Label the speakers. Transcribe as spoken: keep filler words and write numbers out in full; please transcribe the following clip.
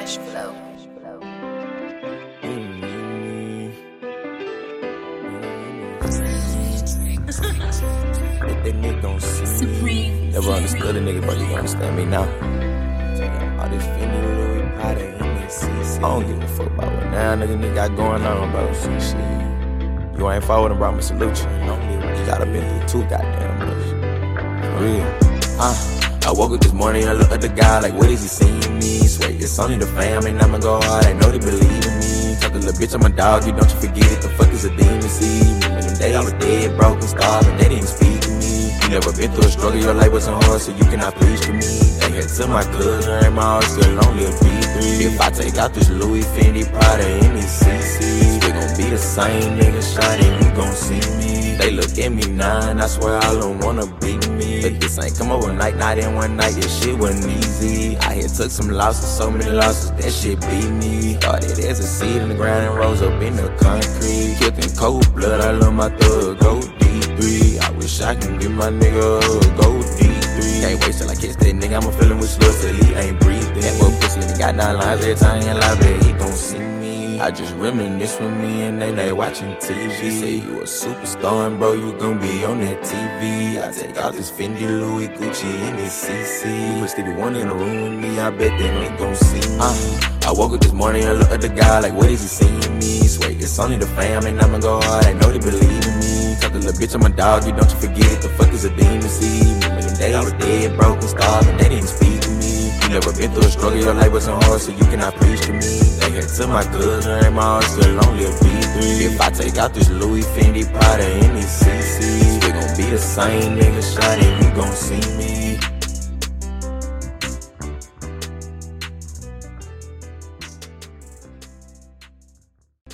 Speaker 1: Cash flow.
Speaker 2: If that nigga gon' see
Speaker 3: Supreme.
Speaker 2: me, never understood a nigga, but you gon' understand me now. All this Fendi, Louis, Prada, and this C C. I don't give a fuck about what now nigga nigga got going on, bro. See shit. You ain't forwarding, bro, I'ma salute you. You gotta been through two goddamn months. For real. Uh. I woke up this morning, I look at the guy like, what is he seeing me? Swear it's only the fam, and I'ma go hard, I know they believe in me. Talk a little bitch, I'm a dog, you don't you forget it, the fuck is a demon seed? Remember them days I was dead, broken, starving, they didn't speak to me. You never been through a struggle, your life wasn't hard, so you cannot preach to me. They had to my cousin, and my heart still only a P three. If I take out this Louis, Fendi, Prada, and these C Cs, we gon' be the same nigga shining, you gon' see me. They look at me now, and I swear I don't wanna beat me. But this ain't come overnight, not in one night, this shit wasn't easy. I had took some losses, so many losses, that shit beat me. Started as a seed in the ground and rose up in the concrete. Killed in cold blood, I love my thug, go D three. I wish I can give my nigga a go D three. Can't wait till I catch that nigga, I'm a feeling with slugs till he ain't breathing. That boy pussy, he got nine lines every time he in live, but he gon' see me. I just reminisce with me and they they watching T V. Say you a superstar and bro, you gon' be on that T V. I take out this Fendi, Louis, Gucci, and this C C. Put Stevie Wonder in the room with me, I bet that nigga gon' see me. Uh, I woke up this morning and look at the guy like, what is he seeing me? Swear it's only the fam, and I'ma go hard, I know they believe in me. Talk a little bitch, I'm a dog, you don't you forget it, the fuck is a demon seed? Remember them days I was dead, broken, starving, they didn't speak to me. You never been through a struggle, your life wasn't hard, so you cannot preach to me. They had to my cousin, and my heart still only a P three. If I take out this Louis, Fendi, Prada, and these C Cs, we gon' be the same nigga shining, you gon' see me.